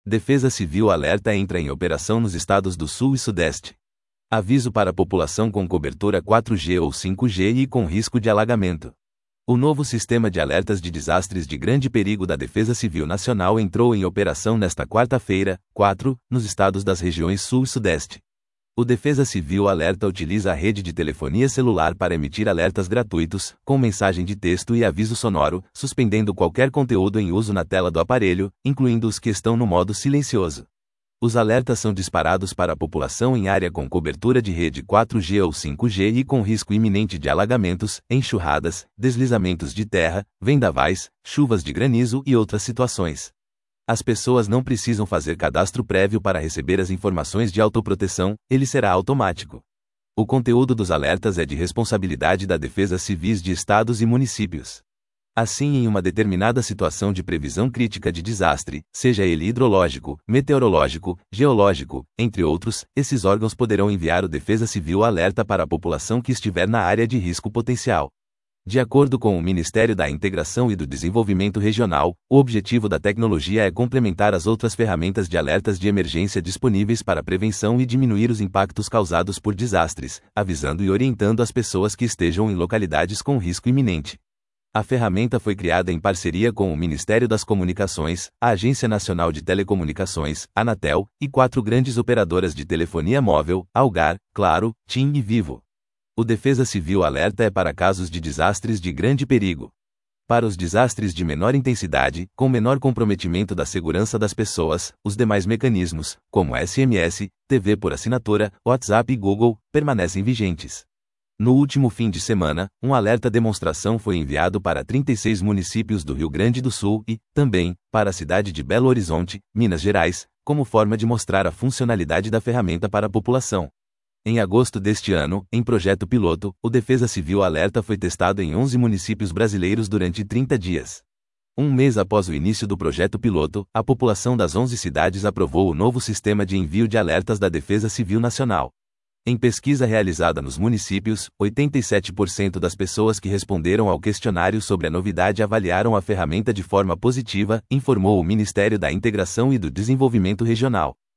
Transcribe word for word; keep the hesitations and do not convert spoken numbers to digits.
Defesa Civil alerta entra em operação nos estados do Sul e Sudeste. Aviso para a população com cobertura quatro G ou cinco G e com risco de alagamento. O novo sistema de alertas de desastres de grande perigo da Defesa Civil Nacional entrou em operação nesta quarta-feira, quatro, nos estados das regiões Sul e Sudeste. O Defesa Civil Alerta utiliza a rede de telefonia celular para emitir alertas gratuitos, com mensagem de texto e aviso sonoro, suspendendo qualquer conteúdo em uso na tela do aparelho, incluindo os que estão no modo silencioso. Os alertas são disparados para a população em área com cobertura de rede quatro G ou cinco G e com risco iminente de alagamentos, enxurradas, deslizamentos de terra, vendavais, chuvas de granizo e outras situações. As pessoas não precisam fazer cadastro prévio para receber as informações de autoproteção, ele será automático. O conteúdo dos alertas é de responsabilidade da Defesa Civis de estados e municípios. Assim, em uma determinada situação de previsão crítica de desastre, seja ele hidrológico, meteorológico, geológico, entre outros, esses órgãos poderão enviar o Defesa Civil Alerta para a população que estiver na área de risco potencial. De acordo com o Ministério da Integração e do Desenvolvimento Regional, o objetivo da tecnologia é complementar as outras ferramentas de alertas de emergência disponíveis para prevenção e diminuir os impactos causados por desastres, avisando e orientando as pessoas que estejam em localidades com risco iminente. A ferramenta foi criada em parceria com o Ministério das Comunicações, a Agência Nacional de Telecomunicações, Anatel, e quatro grandes operadoras de telefonia móvel, Algar, Claro, TIM e Vivo. O Defesa Civil Alerta é para casos de desastres de grande perigo. Para os desastres de menor intensidade, com menor comprometimento da segurança das pessoas, os demais mecanismos, como S M S, T V por assinatura, WhatsApp e Google, permanecem vigentes. No último fim de semana, um alerta demonstração foi enviado para trinta e seis municípios do Rio Grande do Sul e, também, para a cidade de Belo Horizonte, Minas Gerais, como forma de mostrar a funcionalidade da ferramenta para a população. Em agosto deste ano, em projeto piloto, o Defesa Civil Alerta foi testado em onze municípios brasileiros durante trinta dias. Um mês após o início do projeto piloto, a população das onze cidades aprovou o novo sistema de envio de alertas da Defesa Civil Nacional. Em pesquisa realizada nos municípios, oitenta e sete por cento das pessoas que responderam ao questionário sobre a novidade avaliaram a ferramenta de forma positiva, informou o Ministério da Integração e do Desenvolvimento Regional.